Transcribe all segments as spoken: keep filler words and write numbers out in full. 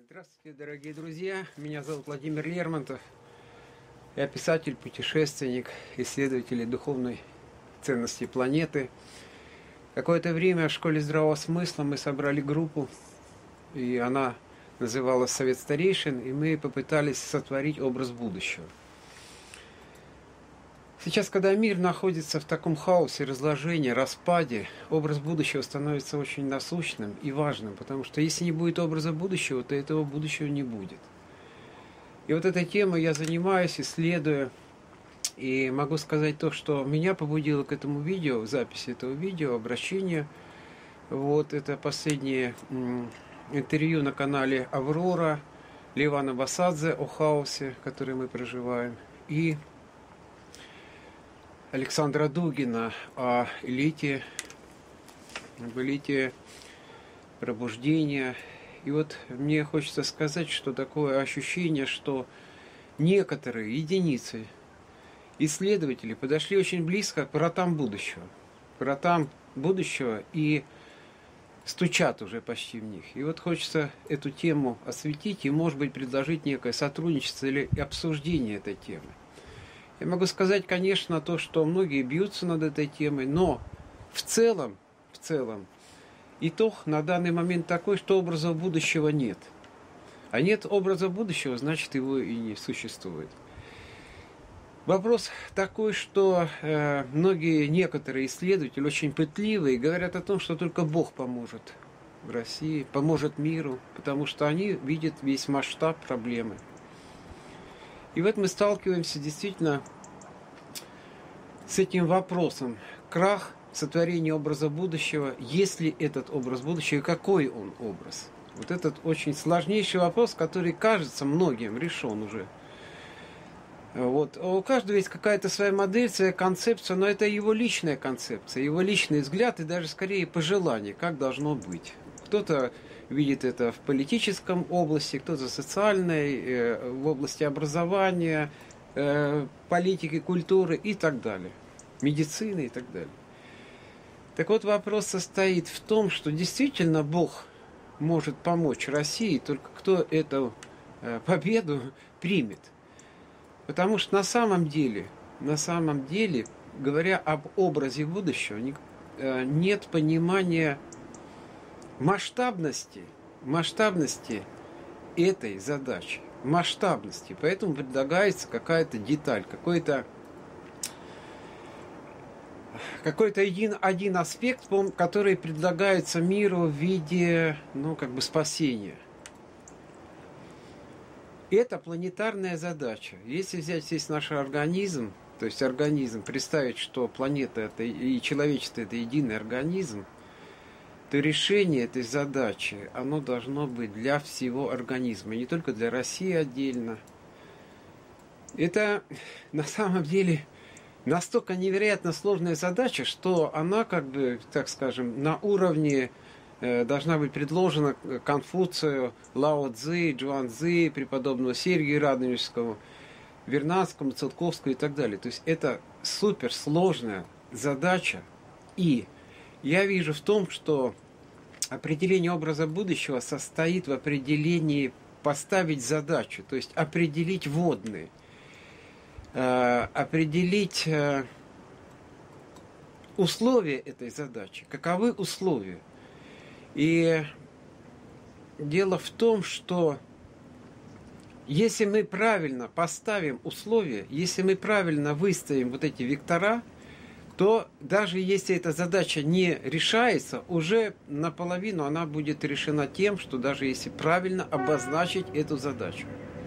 Здравствуйте, дорогие друзья! Меня зовут Владимир Лермонтов. Я писатель, путешественник, исследователь духовной ценности планеты. Какое-то время в школе здравого смысла мы собрали группу, и она называлась «Совет старейшин», и мы попытались сотворить образ будущего. Сейчас, когда мир находится в таком хаосе, разложении, распаде, образ будущего становится очень насущным и важным, потому что если не будет образа будущего, то этого будущего не будет. И вот этой темой я занимаюсь, исследую, и могу сказать то, что меня побудило к этому видео, записи этого видео, обращение. Вот это последнее интервью на канале «Аврора» Левана Басадзе о хаосе, который мы проживаем, и Александра Дугина о элите, об элите пробуждения. И вот мне хочется сказать, что такое ощущение, что некоторые единицы исследователей подошли очень близко к вратам будущего. К вратам будущего и стучат уже почти в них. И вот хочется эту тему осветить и, может быть, предложить некое сотрудничество или обсуждение этой темы. Я могу сказать, конечно, то, что многие бьются над этой темой, но в целом, в целом, итог на данный момент такой, что образа будущего нет. А нет образа будущего, значит, его и не существует. Вопрос такой, что э, многие, некоторые исследователи очень пытливые говорят о том, что только Бог поможет в России, поможет миру, потому что они видят весь масштаб проблемы. И вот мы сталкиваемся действительно с этим вопросом. Крах, сотворение образа будущего. Есть ли этот образ будущего и какой он образ? Вот этот очень сложнейший вопрос, который кажется многим решен уже. Вот. У каждого есть какая-то своя модель, своя концепция, но это его личная концепция, его личный взгляд и даже скорее пожелание, как должно быть. Кто-то видит это в политическом области, кто-то в социальной, в области образования, политики, культуры и так далее, медицины и так далее. Так вот, вопрос состоит в том, что действительно Бог может помочь России, только кто эту победу примет. Потому что на самом деле, на самом деле, говоря об образе будущего, нет понимания масштабности, масштабности этой задачи, масштабности. Поэтому предлагается какая-то деталь, какой-то какой-то один, один аспект, который предлагается миру в виде, ну, как бы спасения. Это планетарная задача. Если взять весь наш организм, то есть организм, представить, что планета это и человечество это единый организм, то решение этой задачи, оно должно быть для всего организма, не только для России отдельно. Это на самом деле настолько невероятно сложная задача, что она, как бы, так скажем, на уровне э, должна быть предложена Конфуцию, Лао Цзы, Джуан Цзы, преподобному Сергию Радонежскому, Вернадскому, Циолковскому и так далее. То есть это суперсложная задача, и я вижу в том, что определение образа будущего состоит в определении поставить задачу, то есть определить вводные, э, определить э, условия этой задачи. Каковы условия? И дело в том, что если мы правильно поставим условия, если мы правильно выставим вот эти вектора, то даже если эта задача не решается, уже наполовину она будет решена тем, что даже если правильно обозначить эту задачу.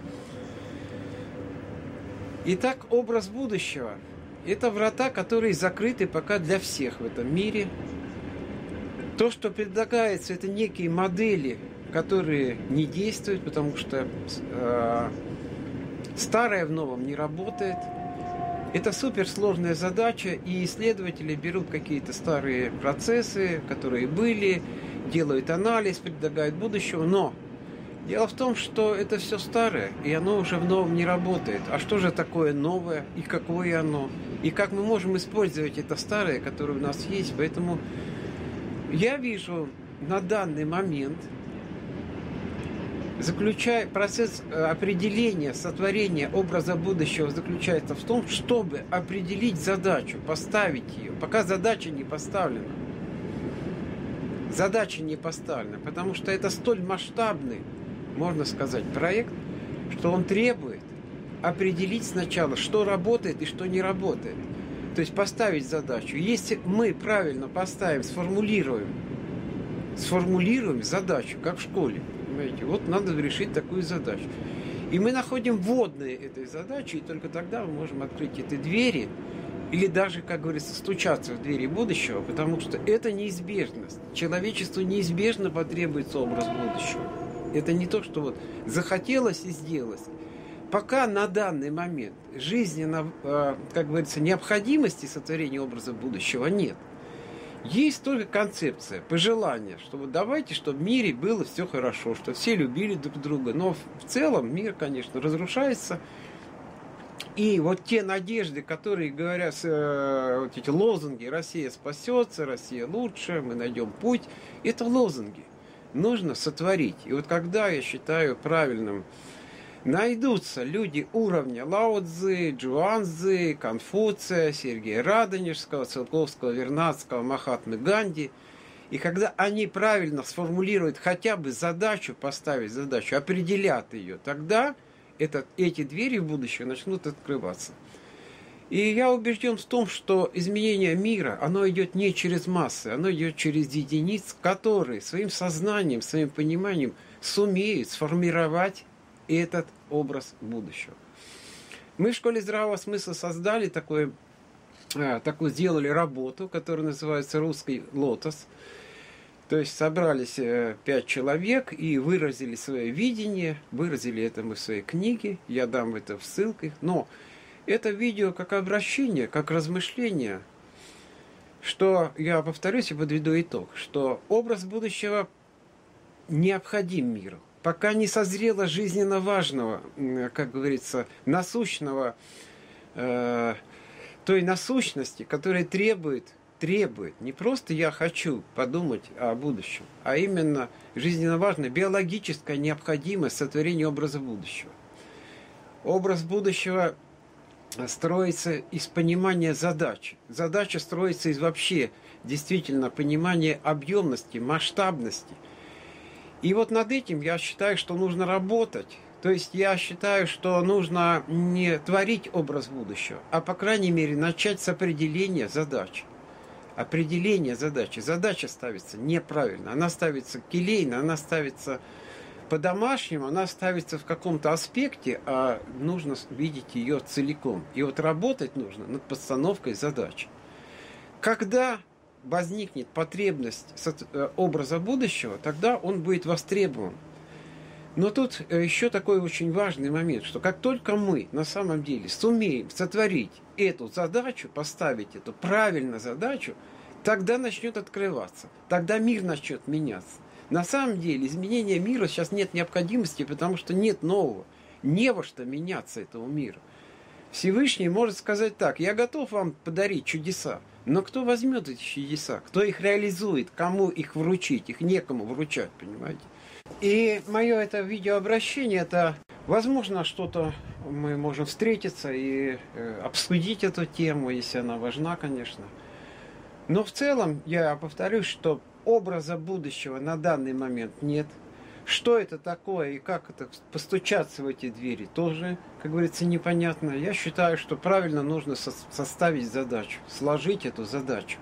Итак, образ будущего – это врата, которые закрыты пока для всех в этом мире. То, что предлагается, это некие модели, которые не действуют, потому что э, старое в новом не работает. Это суперсложная задача, и исследователи берут какие-то старые процессы, которые были, делают анализ, предлагают будущего, но дело в том, что это все старое, и оно уже в новом не работает. А что же такое новое, и какое оно, и как мы можем использовать это старое, которое у нас есть. Поэтому я вижу на данный момент заключая, процесс определения, сотворения образа будущего заключается в том, чтобы определить задачу, поставить ее, пока задача не поставлена. Задача не поставлена, потому что это столь масштабный, можно сказать, проект, что он требует определить сначала, что работает и что не работает. То есть поставить задачу. Если мы правильно поставим, сформулируем, сформулируем задачу, как в школе, понимаете, вот надо решить такую задачу. И мы находим вводные этой задачи, и только тогда мы можем открыть эти двери, или даже, как говорится, стучаться в двери будущего, потому что это неизбежность. Человечеству неизбежно потребуется образ будущего. Это не то, что вот захотелось и сделалось. Пока на данный момент жизненно, как говорится, необходимости сотворения образа будущего нет. Есть только концепция, пожелание, что вот давайте, чтобы в мире было все хорошо, что все любили друг друга. Но в целом мир, конечно, разрушается. И вот те надежды, которые говорят, вот эти лозунги «Россия спасется», «Россия лучше», «Мы найдем путь», это лозунги. Нужно сотворить. И вот когда я считаю правильным, найдутся люди уровня Лао Цзы, Джуан Цзы, Конфуция, Сергея Радонежского, Циолковского, Вернадского, Махатмы Ганди. И когда они правильно сформулируют хотя бы задачу, поставить задачу, определят ее, тогда этот, эти двери в будущее начнут открываться. И я убежден в том, что изменение мира, оно идет не через массы, оно идет через единиц, которые своим сознанием, своим пониманием сумеют сформировать этот образ будущего. Мы в школе здравого смысла создали такой, такую, сделали работу, которая называется «Русский лотос». То есть собрались пять человек и выразили свое видение, выразили это мы в своей книге, я дам это в ссылках, но это видео как обращение, как размышление, что, я повторюсь и подведу итог, что образ будущего необходим миру. Пока не созрело жизненно важного, как говорится, насущного, э, той насущности, которая требует, требует, не просто я хочу подумать о будущем, а именно жизненно важная биологическая необходимость сотворения образа будущего. Образ будущего строится из понимания задачи. Задача строится из вообще действительно понимания объемности, масштабности. И вот над этим я считаю, что нужно работать. То есть я считаю, что нужно не творить образ будущего, а по крайней мере начать с определения задачи. Определение задачи. Задача ставится неправильно. Она ставится келейно, она ставится по-домашнему, она ставится в каком-то аспекте, а нужно видеть ее целиком. И вот работать нужно над постановкой задачи. Когда возникнет потребность образа будущего, тогда он будет востребован. Но тут еще такой очень важный момент, что как только мы на самом деле сумеем сотворить эту задачу, поставить эту правильную задачу, тогда начнет открываться, тогда мир начнет меняться. На самом деле изменения мира сейчас нет необходимости, потому что нет нового, не во что меняться этому миру. Всевышний может сказать так: я готов вам подарить чудеса, но кто возьмет эти чудеса, кто их реализует, кому их вручить, их некому вручать, понимаете? И мое это видеообращение, это, возможно, что-то мы можем встретиться и э, обсудить эту тему, если она важна, конечно. Но в целом, я повторюсь, что образа будущего на данный момент нет. Что это такое и как это постучаться в эти двери, тоже, как говорится, непонятно. Я считаю, что правильно нужно со- составить задачу, сложить эту задачу.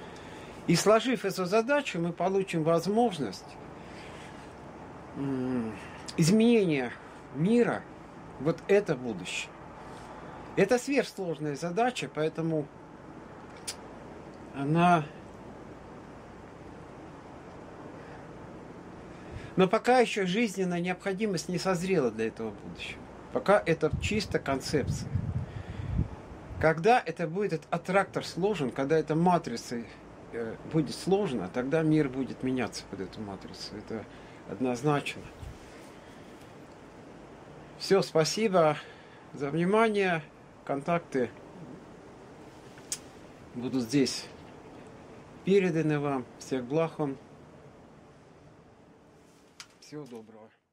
И сложив эту задачу, мы получим возможность м- изменения мира, вот это будущее. Это сверхсложная задача, поэтому она... Но пока еще жизненная необходимость не созрела для этого будущего. Пока это чисто концепция. Когда это будет, этот аттрактор сложен, когда эта матрица э, будет сложена, тогда мир будет меняться под эту матрицу. Это однозначно. Все, спасибо за внимание. Контакты будут здесь переданы вам. Всех благ вам. Всего доброго.